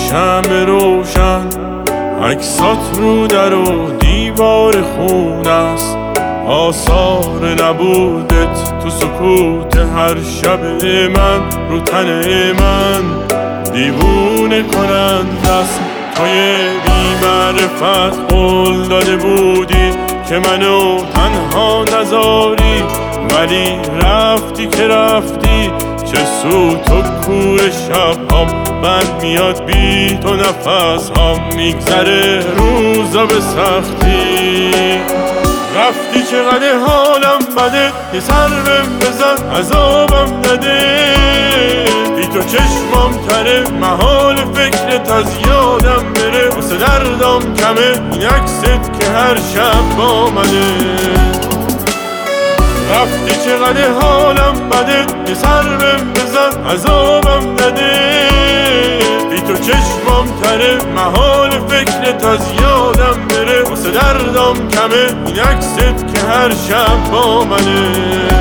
شمع روشن، عکسات رو در و دیوار خون است، آثار نبودت تو سکوت هر شب من، رو تن من دیوونه کنند است. توی بی‌معرفت قول داده بودی که منو تنها نذاری، ولی رفتی که رفتی، چه سود تو کور شب‌هام، من میاد بی تو نفس‌هام، میگذره روزا به سختی. رفتی چقدر حالم بده، یه سر بهم بزن عذابم نده، بی تو چشمام تره، محال فکرت از یادم بره، واسه دردام کمه این عکست که هر شب با منه. رفتی چقدر حالم بده، یه سر بهم بزن عذابم نده، بی تو چشمام تره، محال فکرت از یادم بره، واسه دردام کمه این عکست که هر شب با منه.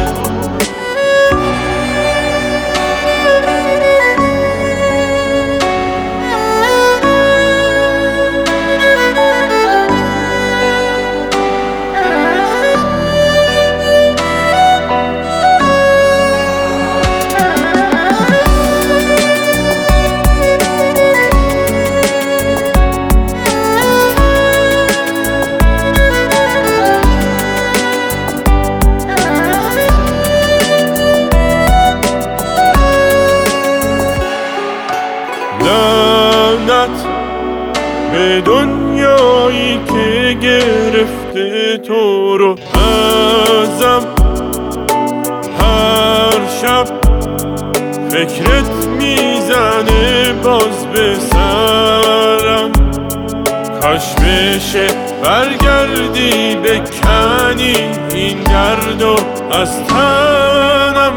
به دنیایی که گرفته تو رو ازم، هر شب فکرت میزنه باز به سرم، کاش بشه برگردی بکنی این دردو از تنم.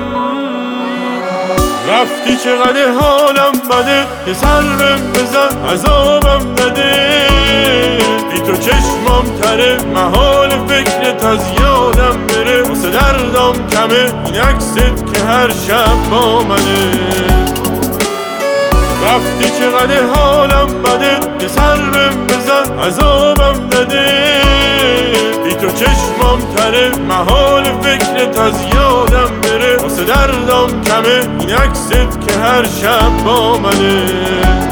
رفتی چقدر حالم بده، یه سر بهم بزن عذابم نده، بی تو چشمام تره، محال فکرت از یادم بره، واسه دردام کمه این عکست که هر شب با منه. رفتی چقدر حالم بده، یه سر بهم بزن عذابم نده، بی تو چشمام تره، محال فکرت از یادم بره، واسه دردام کمه این عکست که هر شب با منه.